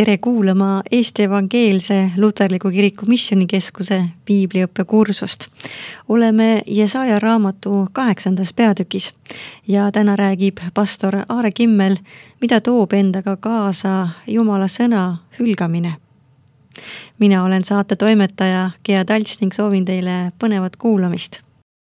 Tere kuulama Eesti Evangeelse Luterliku Kiriku Missioonikeskuse piibliõppekursust. Oleme Jesaja raamatu 8. peatükis ja täna räägib pastor Aare Kimmel, mida toob endaga kaasa Jumala sõna hülgamine. Mina olen saate toimetaja Gea Talts ning soovin teile põnevat kuulamist.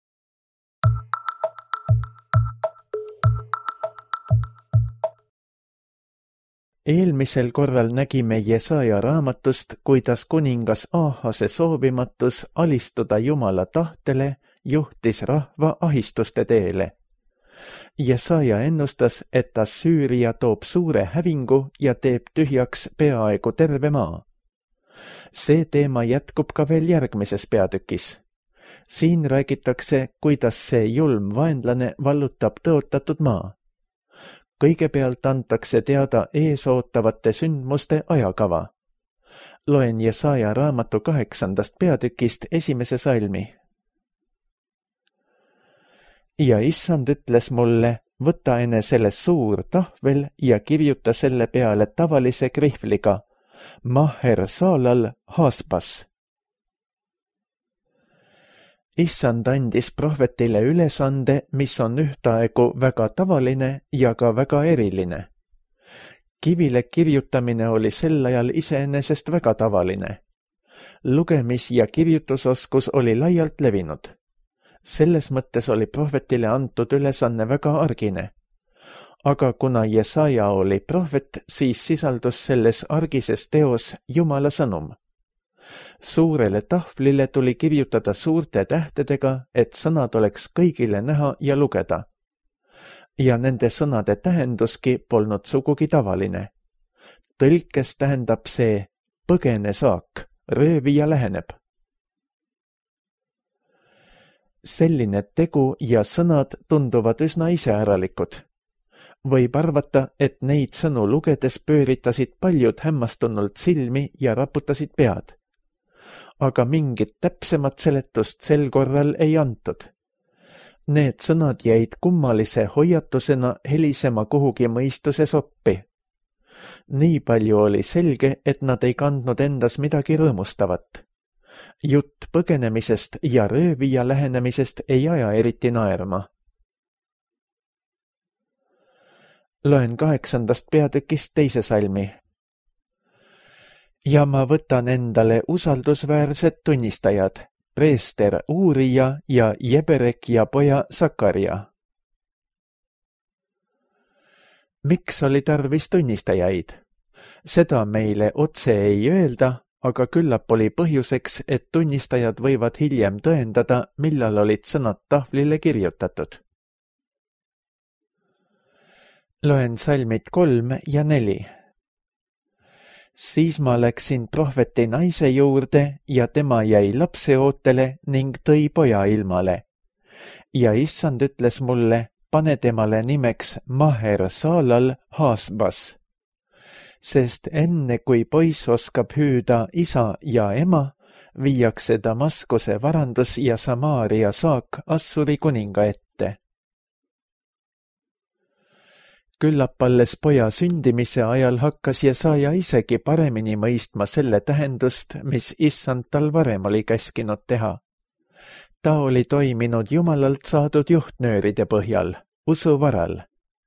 Eelmisel korral nägime Jesaja raamatust, kuidas kuningas Aahase soovimatus alistuda Jumala tahtele juhtis rahva ahistuste teele. Jesaja ennustas, et Assüüria toob suure hävingu ja teeb tühjaks peaaegu terve maa. See teema jätkub ka veel järgmises peatükis. Siin räägitakse, kuidas see julm vaenlane vallutab tõotatud maa. Kõigepealt antakse teada eesootavate sündmuste ajakava. Loen Jesaja raamatu 8. peatükist 1. salmi. Ja issand ütles mulle, võta enesele suur tahvel ja kirjuta selle peale tavalise krihvliga Maher-Saalal Haaspas. Issand andis prohvetile ülesande, mis on ühtaegu väga tavaline ja ka väga eriline. Kivile kirjutamine oli sel ajal iseenesest väga tavaline. Lugemis- ja kirjutusoskus oli laialt levinud. Selles mõttes oli prohvetile antud ülesanne väga argine. Aga kuna Jesaja oli prohvet, siis sisaldus selles argises teos Jumala sõnum. Suurele tahvlile tuli kirjutada suurte tähtedega, et sõnad oleks kõigile näha ja lugeda. Ja nende sõnade tähenduski polnud sugugi tavaline. Tõlkes tähendab see põgene saak, röövija läheneb. Selline tegu ja sõnad tunduvad üsna iseäralikud. Võib arvata, et neid sõnu lugedes pööritasid paljud hämmastunult silmi ja raputasid pead. Aga mingit täpsemat seletust sel korral ei antud. Need sõnad jäid kummalise hoiatusena helisema kuhugi mõistuse soppi. Nii palju oli selge, et nad ei kandnud endas midagi rõõmustavat. Jutt põgenemisest ja röövija lähenemisest ei aja eriti naerma. Loen 8. peatükist 2. salmi. Ja ma võtan endale usaldusväärsed tunnistajad, preester Uurija ja Jeberek ja poja Sakaria. Miks oli tarvis tunnistajaid? Seda meile otse ei öelda, aga küllap oli põhjuseks, et tunnistajad võivad hiljem tõendada, millal olid sõnad tahvlile kirjutatud. Loen salmid 3 ja 4. Siis ma läksin prohveti naise juurde ja tema jäi lapseootele ning tõi poja ilmale. Ja issand ütles mulle, pane temale nimeks Maher-Saalal Haasbas. Sest enne kui poiss oskab hüüda isa ja ema, viiakse Damaskuse varandus ja Samaaria saak Assuri kuninga ette. Küllap alles poja sündimise ajal hakkas Jesaja isegi paremini mõistma selle tähendust, mis issand tal varem oli käskinud teha. Ta oli toiminud Jumalalt saadud juhtnööride põhjal, usu varal.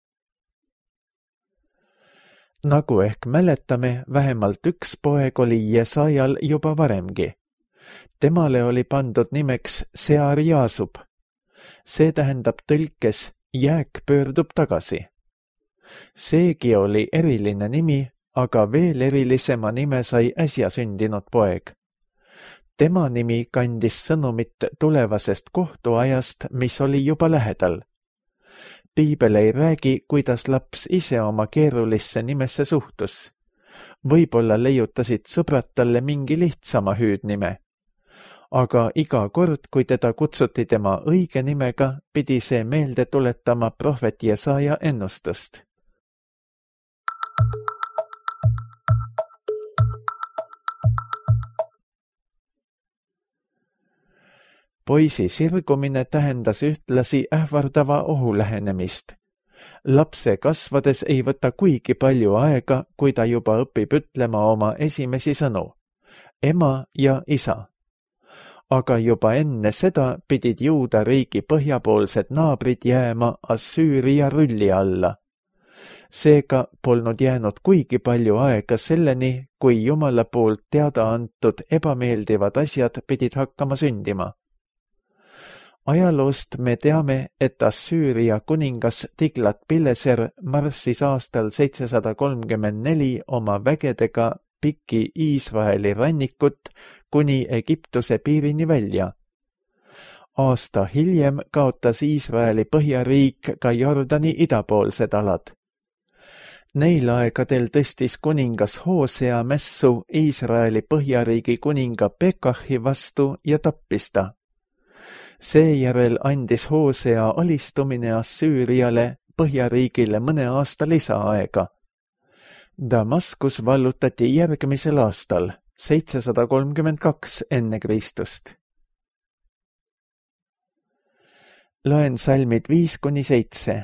Nagu ehk mäletame, vähemalt üks poeg oli Jesajal juba varemgi. Temale oli pandud nimeks Sear-Jaasub. See tähendab tõlkes jääk pöördub tagasi. Seegi oli eriline nimi, aga veel erilisema nime sai äsja sündinud poeg. Tema nimi kandis sõnumit tulevasest kohtuajast, mis oli juba lähedal. Piibel ei räägi, kuidas laps ise oma keerulisse nimesse suhtus. Võib-olla leiutasid sõbrad talle mingi lihtsama hüüdnime. Aga iga kord, kui teda kutsuti tema õige nimega, pidi see meelde tuletama prohvet Jesaja ennustust. Poisi sirgumine tähendas ühtlasi ähvardava ohu lähenemist. Lapse kasvades ei võta kuigi palju aega, kui ta juba õpib ütlema oma esimesi sõnu. Ema ja isa. Aga juba enne seda pidid Juuda riigi põhjapoolsed naabrid jääma Assüüria rülli alla. Seega polnud jäänud kuigi palju aega selleni, kui Jumala poolt teada antud ebameeldivad asjad pidid hakkama sündima. Ajaloost me teame, et Assüüria kuningas Tiglat-Pileser marssis aastal 734 oma vägedega pikki Iisraeli rannikut kuni Egiptuse piirini välja. Aasta hiljem kaotas Iisraeli põhjariik ka Jordani idapoolsed alad. Neil aegadel tõstis kuningas Hoosea mässu Iisraeli põhjariigi kuninga Pekahi vastu ja tappis ta. Seejärel andis Hoosea alistumine Assüüriale põhjariigile mõne aasta lisaaega. Damaskus vallutati järgmisel aastal, 732 enne Kristust. Loen salmid 5-7.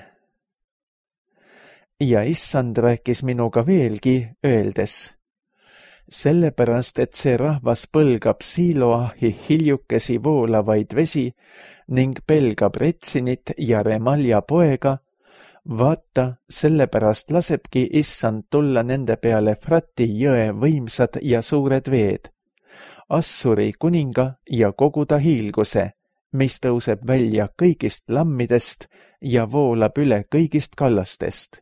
Ja issand rääkis minuga veelgi, öeldes: sellepärast, et see rahvas põlgab Siloahi hiljukesi voolavaid vesi ning pelgab Retsinit ja Remalja poega, vaata, sellepärast lasebki issand tulla nende peale Frati jõe võimsad ja suured veed, Assuri kuninga ja kogu ta hiilguse, mis tõuseb välja kõigist lammidest ja voolab üle kõigist kallastest.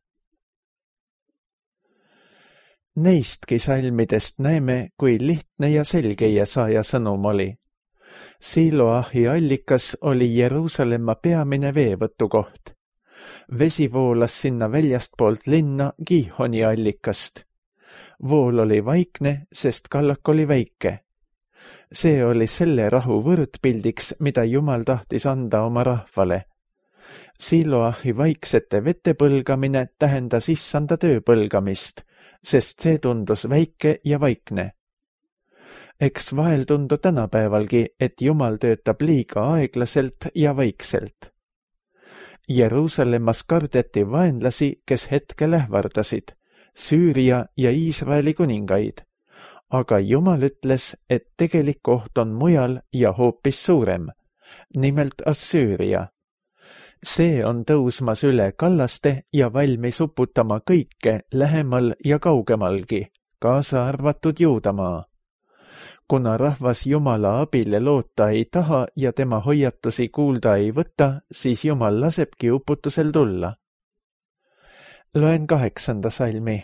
Neistki salmidest näeme, kui lihtne ja selge Jesaja sõnum oli. Siloahi allikas oli Jeruusalemma peamine veevõtukoht. Vesi voolas sinna väljastpoolt linna Gihoni allikast. Vool oli vaikne, sest kallak oli väike. See oli selle rahu võrdpildiks, mida Jumal tahtis anda oma rahvale. Siloahi vaiksete vete põlgamine tähendas issanda töö põlgamist, sest see tundus väike ja vaikne. Eks vahel tundu tänapäevalgi, et Jumal töötab liiga aeglaselt ja vaikselt. Jeruusalemmas kardeti vaenlasi, kes hetkel ähvardasid, Süüria ja Iisraeli kuningaid, aga Jumal ütles, et tegelik oht on mujal ja hoopis suurem, nimelt Assüüria. See on tõusmas üle kallaste ja valmis uputama kõike lähemal ja kaugemalgi, kaasa arvatud Juudamaa. Kuna rahvas Jumala abile loota ei taha ja tema hoiatusi kuulda ei võta, siis Jumal lasebki uputusel tulla. Loen 8. salmi.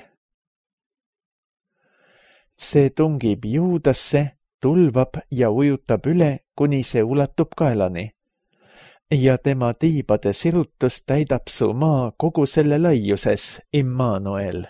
See tungib Juudasse, tulvab ja ujutab üle, kuni see ulatub kaelani. Ja tema tiibade sirutus täidab su maa kogu selle laiuses, Immanuel.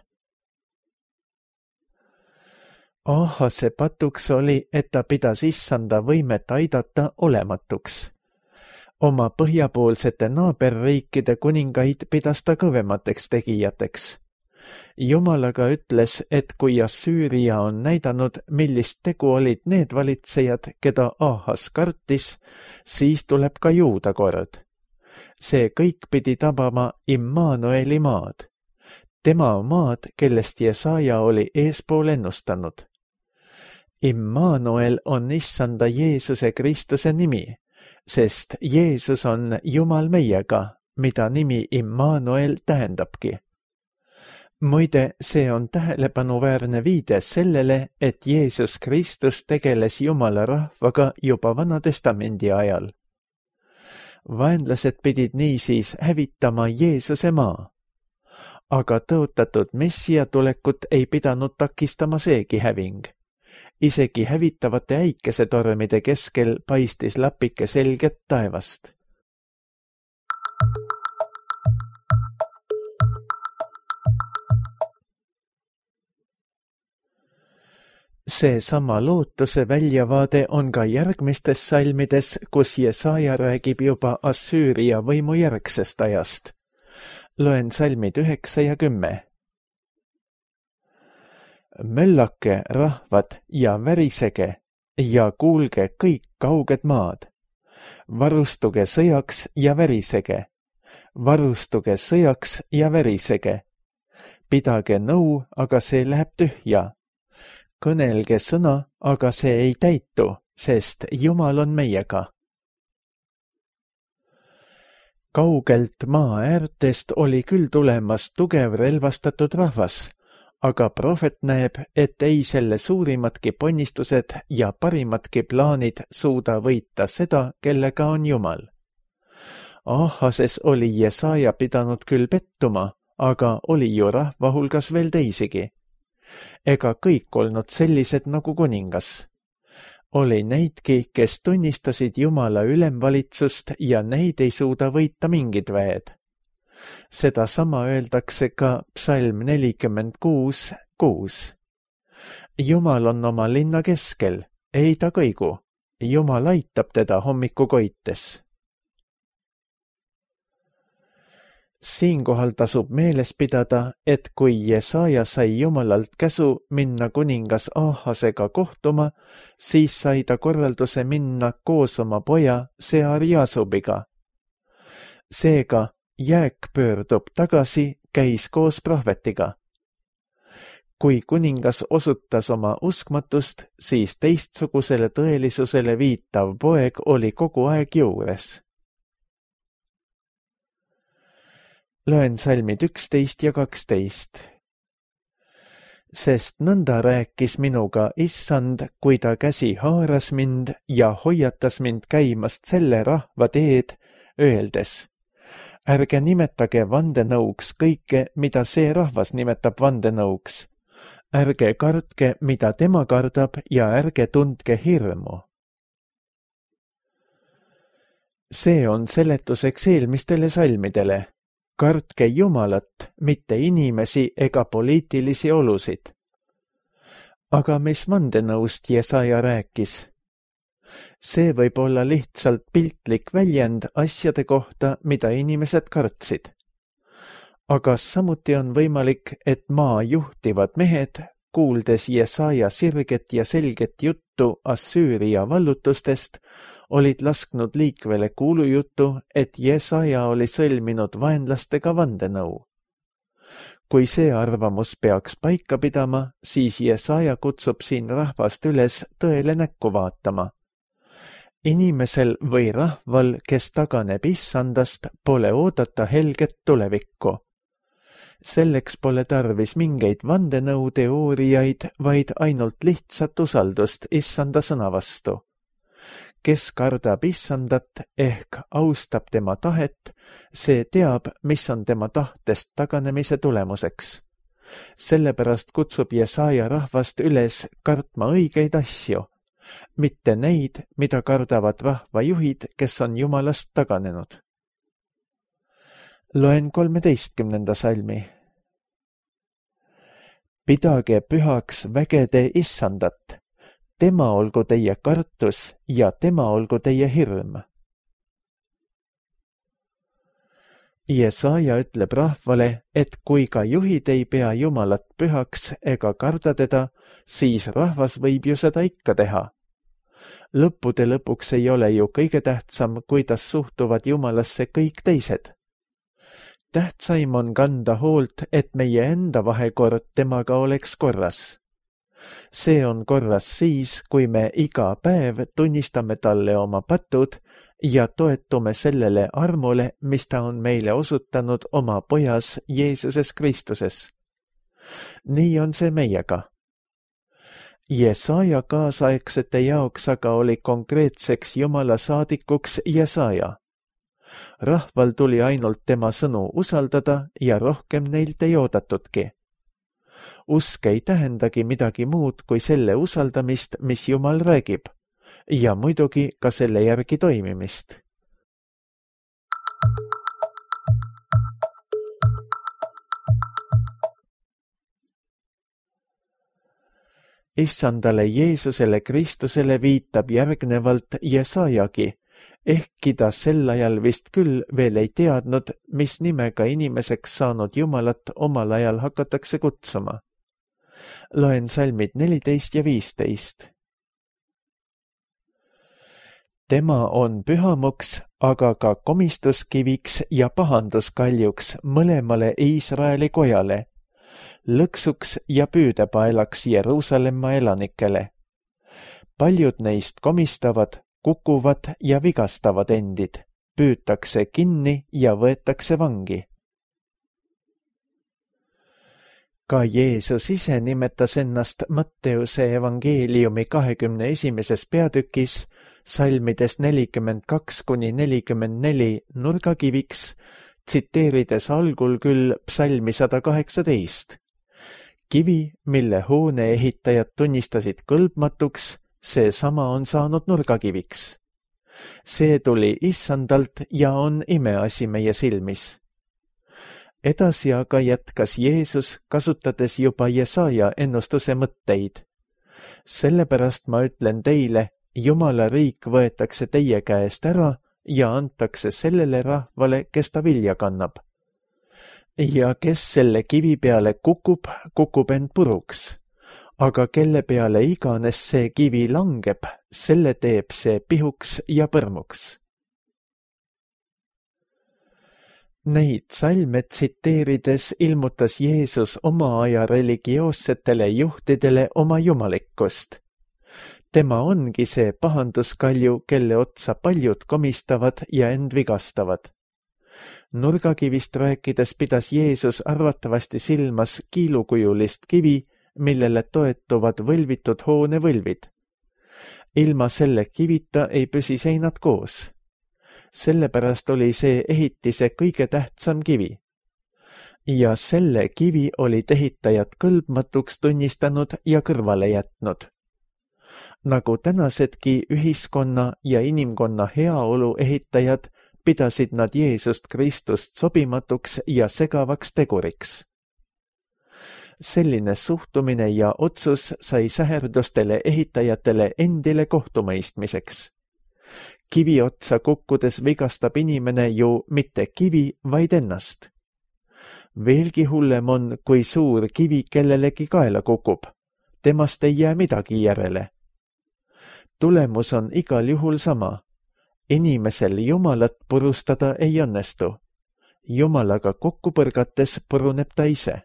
Ahase patuks oli, et ta pidas issanda võimet aidata olematuks. Oma põhjapoolsete naaberriikide kuningaid pidas ta kõvemateks tegijateks. Jumalaga ütles, et kui Assüüria on näidanud, millist tegu olid need valitsejad, keda Ahas kartis, siis tuleb ka Juuda kord. See kõik pidi tabama Immanueli maad. Tema maad, kellest Jesaja oli eespool ennustanud. Immanuel on issanda Jeesuse Kristuse nimi, sest Jeesus on Jumal meiega, mida nimi Immanuel tähendabki. Muide, see on tähelepanuväärne viide sellele, et Jeesus Kristus tegeles Jumala rahvaga juba Vanatestamendi ajal. Vaenlased pidid niisiis hävitama Jeesuse maa. Aga tõotatud messia tulekut ei pidanud takistama seegi häving. Isegi hävitavate äikesetormide keskel paistis lapike selget taevast. See sama lootuse väljavaade on ka järgmistes salmides, kus Jesaja räägib juba Assüüria võimu järgsest ajast. Loen salmid 9 ja 10. Möllake rahvad ja värisege ja kuulge kõik kauged maad. Varustuge sõjaks ja värisege. Varustuge sõjaks ja verisege. Pidage nõu, aga see läheb tühja. Kõnelge sõna, aga see ei täitu, sest Jumal on meiega. Kaugelt maa äärtest oli küll tulemas tugev relvastatud rahvas, aga prohvet näeb, et ei selle suurimatki ponnistused ja parimatki plaanid suuda võita seda, kellega on Jumal. Ahases oli Jesaja pidanud küll pettuma, aga oli ju rahva hulgas veel teisigi. Ega kõik olnud sellised nagu kuningas. Oli neidki, kes tunnistasid Jumala ülemvalitsust ja neid ei suuda võita mingid väed. Seda sama öeldakse ka psalm 46:6. Jumal on oma linna keskel, ei ta kõigu. Jumal aitab teda hommikukoites. Siinkohal tasub meeles pidada, et kui Jesaja sai Jumalalt käsu minna kuningas Ahasega kohtuma, siis sai ta korralduse minna koos oma poja Sear-Jasubiga. Seega jääk pöördub tagasi, käis koos prohvetiga. Kui kuningas osutas oma uskmatust, siis teistsugusele tõelisusele viitav poeg oli kogu aeg juures. Loen salmid 11 ja 12. Sest nõnda rääkis minuga Issand, kui ta käsi haaras mind ja hoiatas mind käimast selle rahva teed, öeldes: ärge nimetage vandenõuks kõike, mida see rahvas nimetab vandenõuks. Ärge kartke, mida tema kardab, ja ärge tundke hirmu. See on seletuseks eelmistele salmidele. Kartke Jumalat, mitte inimesi ega poliitilisi olusid. Aga mis vandenõust Jesaja rääkis? See võib olla lihtsalt piltlik väljend asjade kohta, mida inimesed kartsid. Aga samuti on võimalik, et maa juhtivad mehed, kuuldes Jesaja sirget ja selget juttu Assüüria vallutustest, olid lasknud liikvele kuulujuttu, et Jesaja oli sõlminud vaenlastega vandenõu. Kui see arvamus peaks paika pidama, siis Jesaja kutsub siin rahvast üles tõele näkku vaatama. Inimesel või rahval, kes taganeb Issandast, pole oodata helget tulevikku. Selleks pole tarvis mingeid vandenõuteooriaid, vaid ainult lihtsat usaldust Issanda sõna vastu. Kes kardab Issandat ehk austab tema tahet, see teab, mis on tema tahtest taganemise tulemuseks. Sellepärast kutsub Jesaja rahvast üles kartma õigeid asju, mitte neid, mida kardavad rahvajuhid, kes on Jumalast taganenud. Loen 13. salmi. Pidage pühaks vägede Issandat. Tema olgu teie kartus ja tema olgu teie hirm. Jesaja ütleb rahvale, et kui ka juhid ei pea Jumalat pühaks ega karda teda, siis rahvas võib ju seda ikka teha. Lõppude lõpuks ei ole ju kõige tähtsam, kuidas suhtuvad Jumalasse kõik teised. Tähtsaim on kanda hoolt, et meie enda vahekord temaga oleks korras. See on korras siis, kui me iga päev tunnistame talle oma patud ja toetume sellele armule, mis ta on meile osutanud oma pojas Jeesuses Kristuses. Nii on see meiega. Jesaja kaasaegsete jaoks aga oli konkreetseks Jumala saadikuks Jesaja. Rahval tuli ainult tema sõnu usaldada ja rohkem neilt ei oodatudki. Usk ei tähendagi midagi muud kui selle usaldamist, mis Jumal räägib, ja muidugi ka selle järgi toimimist. Issandale Jeesusele Kristusele viitab järgnevalt Jesajagi, ehkki ta sel ajal vist küll veel ei teadnud, mis nimega inimeseks saanud Jumalat omal ajal hakatakse kutsuma. Loen salmid 14 ja 15. tema on pühamuks, aga ka komistuskiviks ja pahanduskaljuks mõlemale Iisraeli kojale, lõksuks ja püüdepaelaks Jeruusalemma elanikele. Paljud neist komistavad, kukuvad ja vigastavad endid, püütakse kinni ja võetakse vangi. Ka Jeesus ise nimetas ennast Matteuse evangeeliumi 21. peatükis salmides 42–44 nurgakiviks, tsiteerides algul küll psalmi 118. Kivi, mille hoone ehitajad tunnistasid kõlbmatuks, seesama on saanud nurgakiviks. See tuli Issandalt ja on imeasi meie silmis. Edasi aga jätkas Jeesus, kasutades juba Jesaja ennustuse mõtteid. Sellepärast ma ütlen teile, Jumala riik võetakse teie käest ära ja antakse sellele rahvale, kes ta vilja kannab. Ja kes selle kivi peale kukub, kukub end puruks. Aga kelle peale iganes see kivi langeb, selle teeb see pihuks ja põrmuks. Neid salme tsiteerides ilmutas Jeesus oma aja religioossetele juhtidele oma jumalikkust. Tema ongi see pahanduskalju, kelle otsa paljud komistavad ja end vigastavad. Nurgakivist rääkides pidas Jeesus arvatavasti silmas kiilukujulist kivi, millele toetuvad võlvitud hoonevõlvid. Ilma selle kivita ei püsi seinad koos. Sellepärast oli see ehitise kõige tähtsam kivi. Ja selle kivi olid ehitajad kõlbmatuks tunnistanud ja kõrvale jätnud. Nagu tänasedki ühiskonna ja inimkonna heaolu ehitajad, pidasid nad Jeesust Kristust sobimatuks ja segavaks teguriks. Selline suhtumine ja otsus sai säherdustele ehitajatele endile kohtumõistmiseks. Kivi otsa kukkudes vigastab inimene ju mitte kivi, vaid ennast. Veelgi hullem on, kui suur kivi kellelegi kaela kukub. Temast ei jää midagi järele. Tulemus on igal juhul sama. Inimesel Jumalat purustada ei õnnestu. Jumalaga kokku põrgates puruneb ta ise.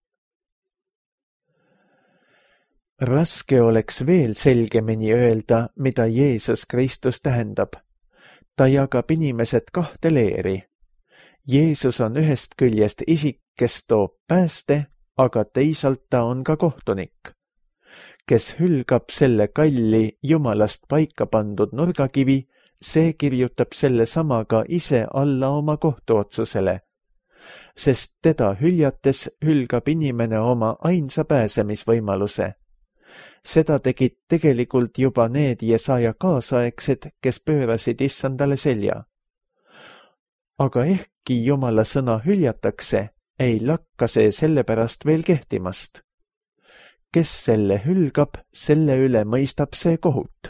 Raske oleks veel selgemini öelda, mida Jeesus Kristus tähendab. Ta jagab inimesed kahte leeri. Jeesus on ühest küljest isik, kes toob pääste, aga teisalt ta on ka kohtunik, kes hülgab selle kalli Jumalast paika pandud nurgakivi, see kirjutab selle samaga ise alla oma kohtuotsusele, sest teda hüljates hülgab inimene oma ainsa pääsemisvõimaluse. Seda tegid tegelikult juba need Jesaja kaasaegsed, kes pöörasid Issandale selja. Aga ehkki Jumala sõna hüljatakse, ei lakka see sellepärast veel kehtimast. Kes selle hülgab, selle üle mõistab see kohut.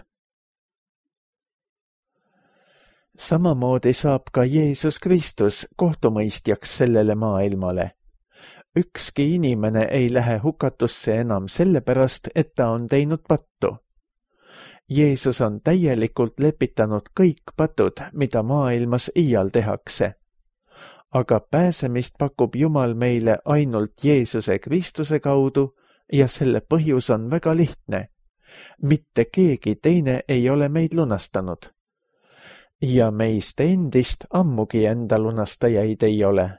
Samamoodi saab ka Jeesus Kristus kohtumõistjaks sellele maailmale. Ükski inimene ei lähe hukatusse enam sellepärast, et ta on teinud pattu. Jeesus on täielikult lepitanud kõik patud, mida maailmas iial tehakse. Aga pääsemist pakub Jumal meile ainult Jeesuse Kristuse kaudu ja selle põhjus on väga lihtne. Mitte keegi teine ei ole meid lunastanud. Ja meist endist ammugi enda lunastajaid ei ole.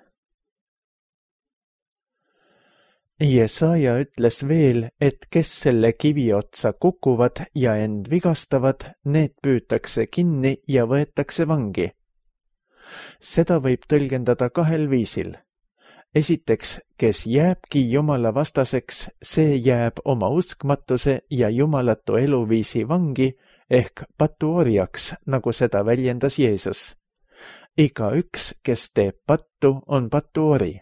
Jesaja ütles veel, et kes selle kivi otsa kukuvad ja end vigastavad, need püütakse kinni ja võetakse vangi. Seda võib tõlgendada kahel viisil. Esiteks, kes jääbki Jumala vastaseks, see jääb oma uskmatuse ja jumalatu eluviisi vangi ehk patuorjaks, nagu seda väljendas Jeesus. Igaüks, kes teeb pattu, on patuori.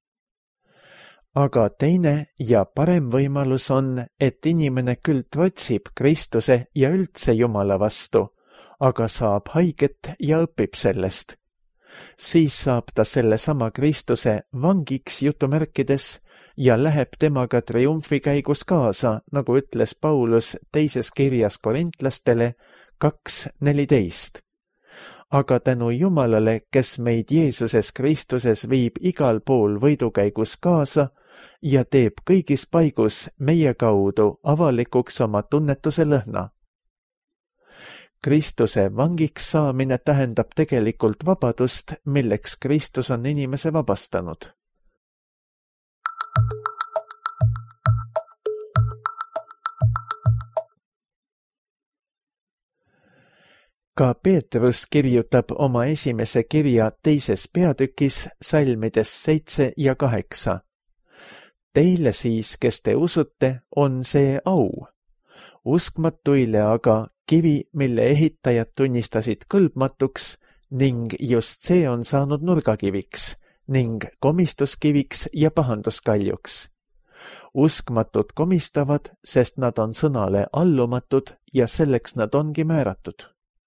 Aga teine ja parem võimalus on, et inimene küll trotsib Kristuse ja üldse Jumala vastu, aga saab haiget ja õpib sellest. Siis saab ta selle sama Kristuse vangiks jutumärkides ja läheb temaga triumfikäigus kaasa, nagu ütles Paulus teises kirjas korintlastele 2:14. Aga tänu Jumalale, kes meid Jeesuses Kristuses viib igal pool võidukäigus kaasa ja teeb kõigis paigus meie kaudu avalikuks oma tunnetuse lõhna. Kristuse vangiks saamine tähendab tegelikult vabadust, milleks Kristus on inimese vabastanud. Ka Peetrus kirjutab oma esimese kirja 2. peatükis salmides 7 ja 8. Teile siis, kes te usute, on see au. Uskmatuile aga kivi, mille ehitajad tunnistasid kõlbmatuks ning just see on saanud nurgakiviks ning komistuskiviks ja pahanduskaljuks. Uskmatud komistavad, sest nad on sõnale allumatud ja selleks nad ongi määratud.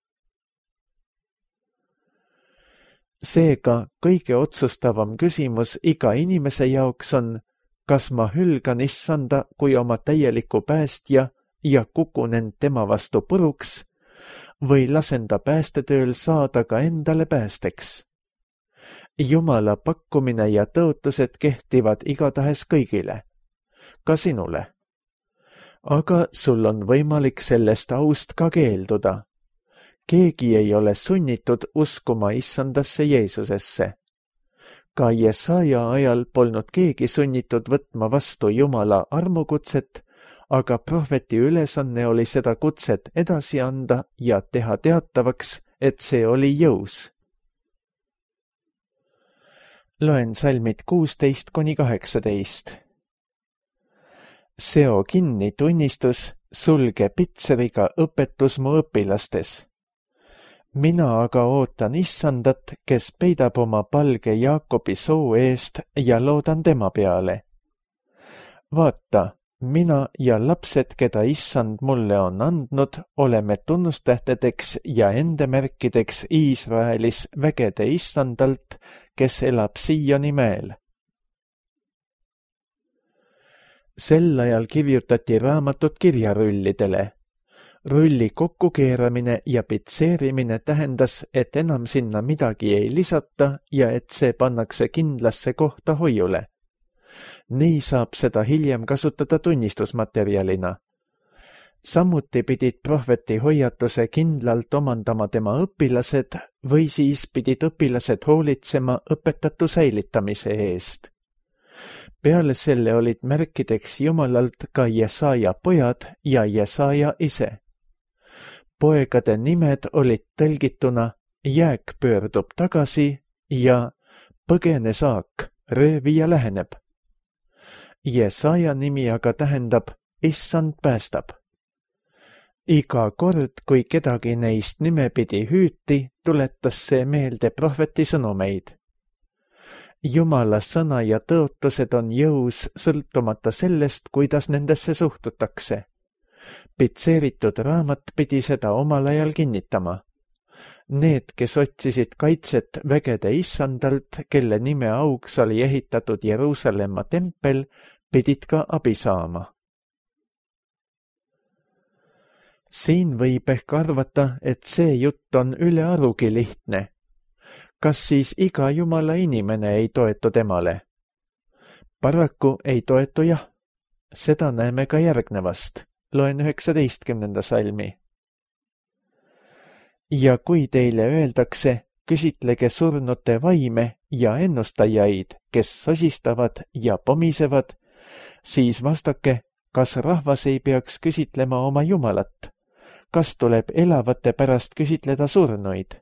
Seega kõige otsustavam küsimus iga inimese jaoks on, kas ma hülgan Issanda kui oma täieliku päästja ja kukun end tema vastu puruks või lasen ta päästetööl saada ka endale päästeks. Jumala pakkumine ja tõotused kehtivad igatahes kõigile, ka sinule. Aga sul on võimalik sellest aust ka keelduda. Keegi ei ole sunnitud uskuma Issandasse Jeesusesse. Ka Jesaja ajal polnud keegi sunnitud võtma vastu Jumala armukutset, aga prohveti ülesanne oli seda kutset edasi anda ja teha teatavaks, et see oli jõus. Loen salmid 16-18. Seo kinni tunnistus, sulge pitseriga õpetus mu õpilastes. Mina aga ootan Issandat, kes peidab oma palge Jaakobi soo eest ja loodan tema peale. Vaata, mina ja lapsed, keda Issand mulle on andnud, oleme tunnustähtedeks ja endemärkideks Iisraelis vägede Issandalt, kes elab Sioni mäel. Sel ajal kirjutati raamatud kirjarullidele. Rulli kokkukeeramine ja pitseerimine tähendas, et enam sinna midagi ei lisata ja et see pannakse kindlasse kohta hoiule. Nii saab seda hiljem kasutada tunnistusmaterjalina. Samuti pidid prohveti hoiatuse kindlalt omandama tema õpilased või siis pidid õpilased hoolitsema õpetatu säilitamise eest. Peale selle olid märkideks Jumalalt ka Jesaja pojad ja Jesaja ise. Poegade nimed olid tõlgituna jääk pöördub tagasi ja põgene saak, röövija läheneb. Jesaja nimi aga tähendab Issand päästab. Iga kord, kui kedagi neist nimepidi hüüti, tuletas see meelde prohveti sõnumeid. Jumala sõna ja tõotused on jõus sõltumata sellest, kuidas nendesse suhtutakse. Pitseeritud raamat pidi seda omal ajal kinnitama. Need, kes otsisid kaitset vägede Issandalt, kelle nime auks oli ehitatud Jeruusalemma tempel, pidid ka abi saama. Siin võib ehk arvata, et see jutt on ülearugi lihtne. Kas siis iga Jumala inimene ei toetu temale? Paraku ei toetu jah. Seda näeme ka järgnevast. Loen 19. salmi. Ja kui teile öeldakse, küsitlege surnute vaime ja ennustajaid, kes sosistavad ja pomisevad, siis vastake, kas rahvas ei peaks küsitlema oma Jumalat? Kas tuleb elavate pärast küsitleda surnuid?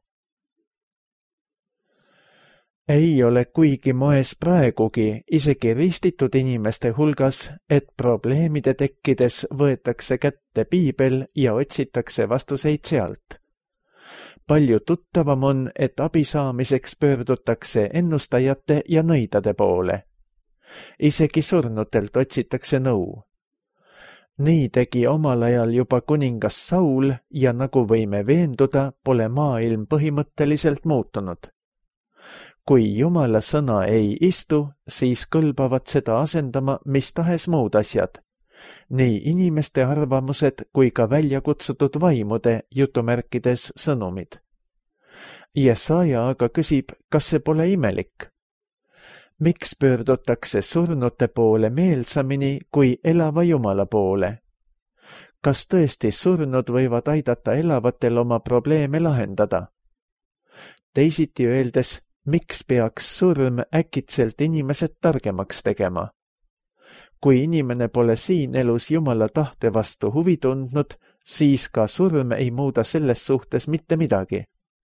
Ei ole kuigi moes praegugi isegi ristitud inimeste hulgas, et probleemide tekkides võetakse kätte piibel ja otsitakse vastuseid sealt. Palju tuttavam on, et abi saamiseks pöördutakse ennustajate ja nõidade poole. Isegi surnutelt otsitakse nõu. Nii tegi omal ajal juba kuningas Saul ja nagu võime veenduda, pole maailm põhimõtteliselt muutunud. Kui Jumala sõna ei istu, siis kõlbavad seda asendama mis tahes muud asjad. Nii inimeste arvamused kui ka välja kutsutud vaimude jutumärkides sõnumid. Jesaja aga küsib, kas see pole imelik? Miks pöördutakse surnute poole meelsamini kui elava Jumala poole? Kas tõesti surnud võivad aidata elavatel oma probleeme lahendada? Teisiti öeldes, miks peaks surm äkitselt inimesed targemaks tegema? Kui inimene pole siin elus Jumala tahte vastu huvi tundnud, siis ka surm ei muuda selles suhtes mitte midagi.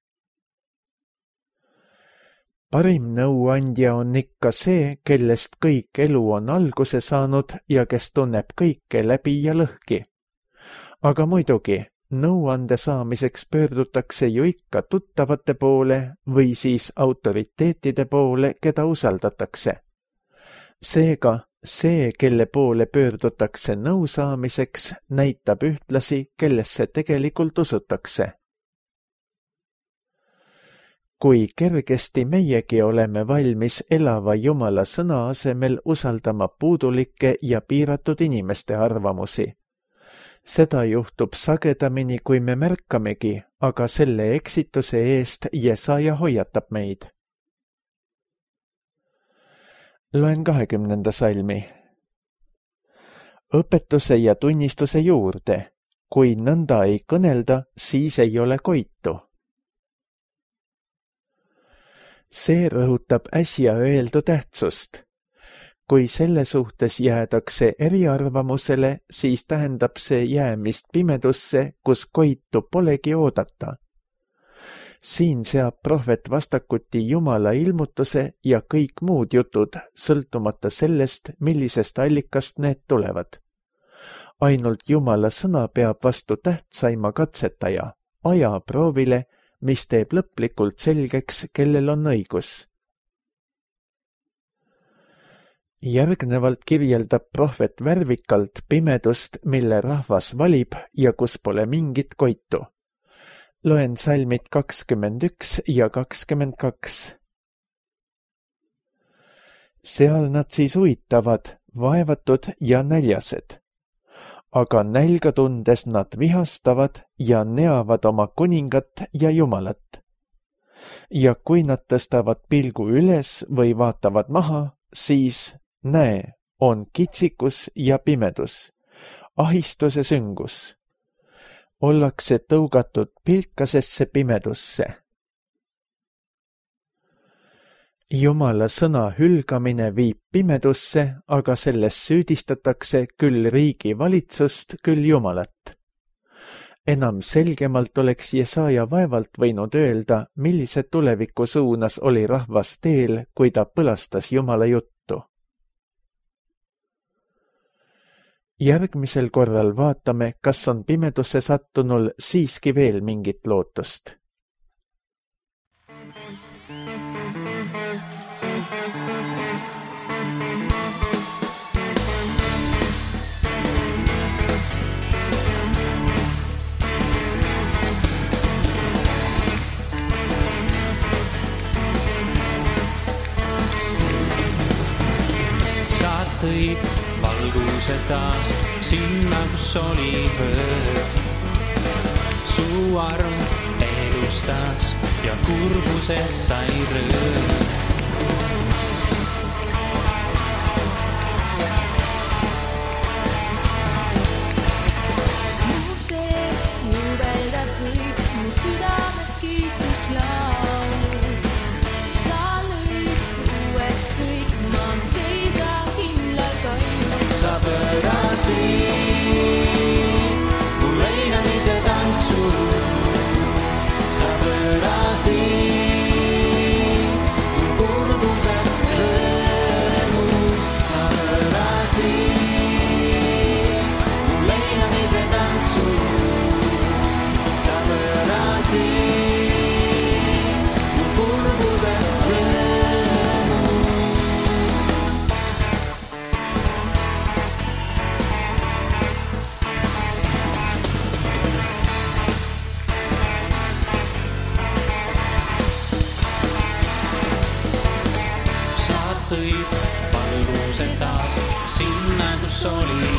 Parim nõuandja on ikka see, kellest kõik elu on alguse saanud ja kes tunneb kõike läbi ja lõhki. Aga muidugi, nõuande saamiseks pöördutakse ju ikka tuttavate poole või siis autoriteetide poole, keda usaldatakse. Seega, see, kelle poole pöördutakse nõu saamiseks, näitab ühtlasi, kellesse tegelikult usutakse. Kui kergesti meiegi oleme valmis elava Jumala sõna asemel usaldama puudulikke ja piiratud inimeste arvamusi. Seda juhtub sagedamini, kui me märkamegi, aga selle eksituse eest Jesaja hoiatab meid. Loen 20. salmi. Õpetuse ja tunnistuse juurde. Kui nõnda ei kõnelda, siis ei ole koitu. See rõhutab äsja öeldu tähtsust. Kui selle suhtes jäädakse eriarvamusele, siis tähendab see jäämist pimedusse, kus koitu polegi oodata. Siin seab prohvet vastakuti Jumala ilmutuse ja kõik muud jutud, sõltumata sellest, millisest allikast need tulevad. Ainult Jumala sõna peab vastu tähtsaima katsetaja, aja proovile, mis teeb lõplikult selgeks, kellel on õigus. Järgnevalt kirjeldab prohvet värvikalt pimedust, mille rahvas valib ja kus pole mingit koitu. Loen salmid 21 ja 22. Seal nad siis uitavad, vaevatud ja näljased. Aga nälga tundes nad vihastavad ja neavad oma kuningat ja Jumalat. Ja kui nad tõstavad pilgu üles või vaatavad maha, siis näe, on kitsikus ja pimedus, ahistuse süngus. Ollakse tõugatud pilkasesse pimedusse. Jumala sõna hülgamine viib pimedusse, aga selles süüdistatakse küll riigi valitsust, küll Jumalat. Enam selgemalt oleks Jesaja vaevalt võinud öelda, millise tuleviku suunas oli rahvas teel, kui ta põlastas Jumala juttu. Järgmisel korral vaatame, kas on pimedusse sattunul siiski veel mingit lootust. Sa tõid valguse taas sinna, kus oli öö. Su arm elustas ja kurbuses sai rööv. Mu sees jubeldab kõik, mu südames kiitus laul. Sa lõid uueks kõik, ma seisan kindlalt ainult. Sa pöörasid mu leinamise tantsus. Sa pöörasid mu oli